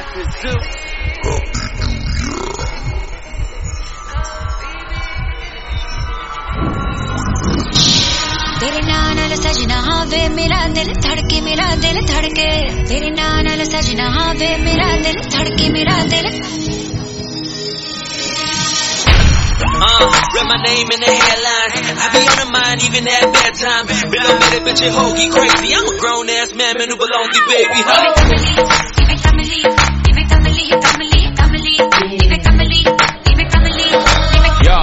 तेरे नाल सजना वे मेरा दिल धड़के, मेरा दिल धड़के। तेरे नाल सजना वे मेरा दिल धड़के, मेरा दिल। Read my name in the headlines. I be on the mind even at bedtime. Below me the bitch hoagie crazy. I'm a grown ass man, man who belong to baby. Yo.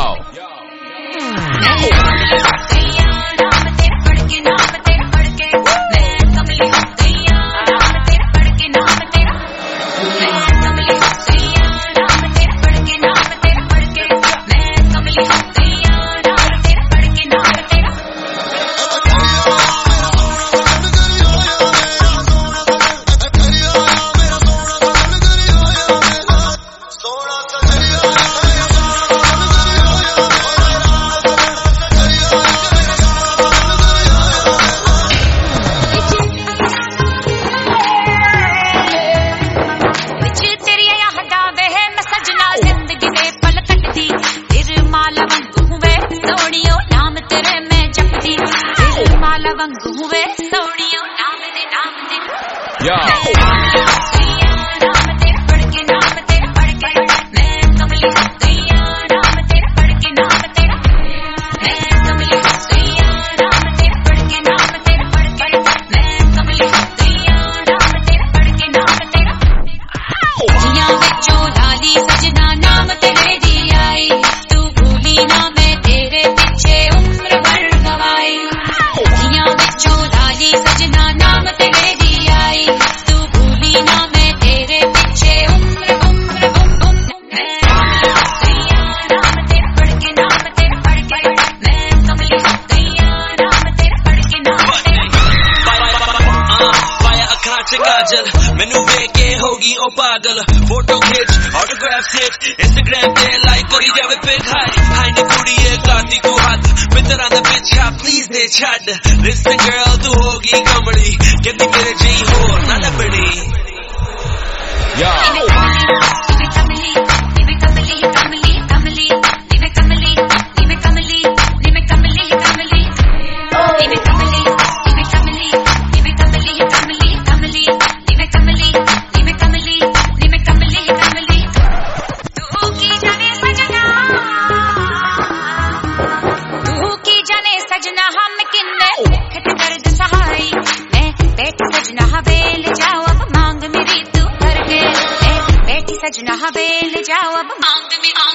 मैनू वेख के होगी ओ पागल photo खिंच autograph सिट Instagram पे like करी जावे पिक हाई नी कुड़ीए गाती को हाथ मित्रा दा पिछा प्लीज दे छड़ लिसन गर्ल तू होगी कमली कहती मेरे जी हो ना लबड़ी या सजना हवेल जाओ अब मांग में